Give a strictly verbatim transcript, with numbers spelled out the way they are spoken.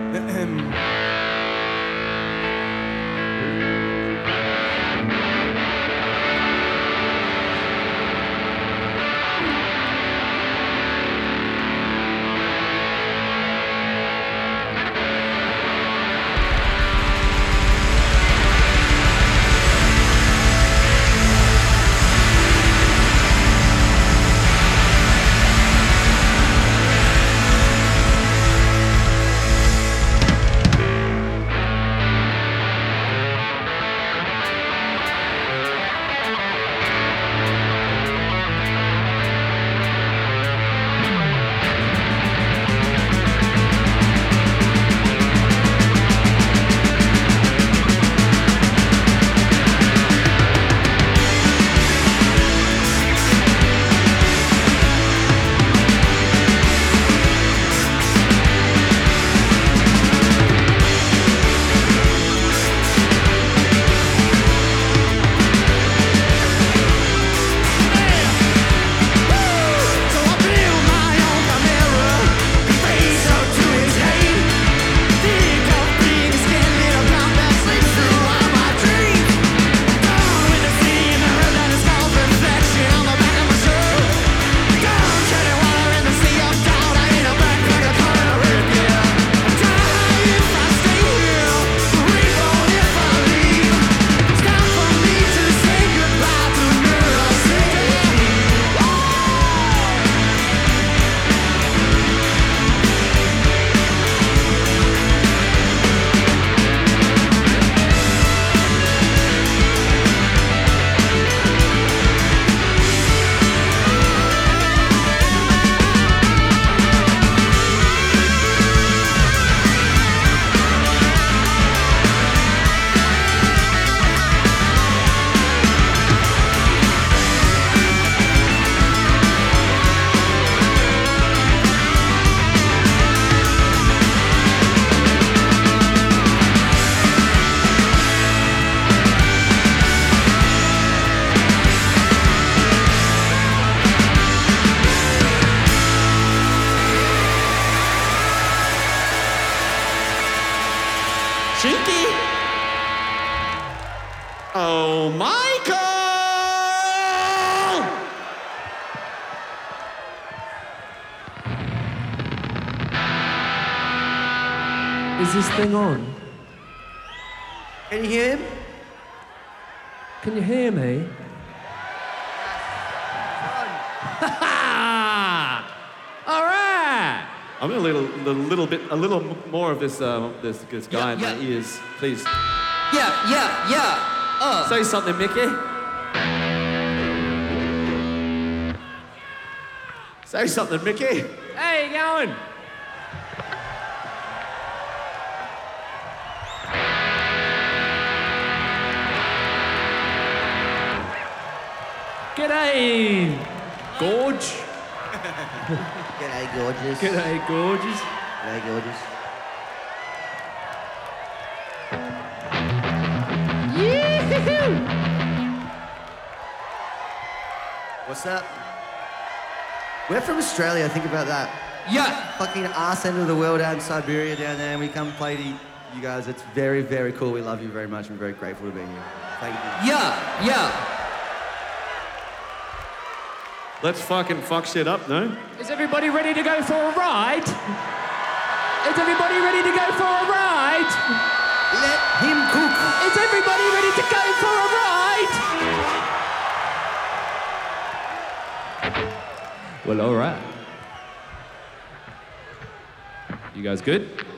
Shinky! Oh, Michael! Is this thing on? Can you hear him? Can you hear me? All right! I'm gonna little, a little bit, a little more of this, uh, this, this guy Yeah, in my yeah. ears, please. Yeah, yeah, yeah. Uh. Say something, Mickey. Say something, Mickey. Hey, you going? G'day, Gorge. G'day, gorgeous. G'day, gorgeous. G'day, gorgeous. What's up? We're from Australia, think about that. Yeah. Fucking arse end of the world out in Siberia down there, and we come play to you guys. It's very, very cool. We love you very much. We're very grateful to be here. Thank you. Yeah, yeah. Let's fucking fuck shit up, no? Is everybody ready to go for a ride? Is everybody ready to go for a ride? Let him cook. Is everybody ready to go for a ride? Well, all right. You guys good?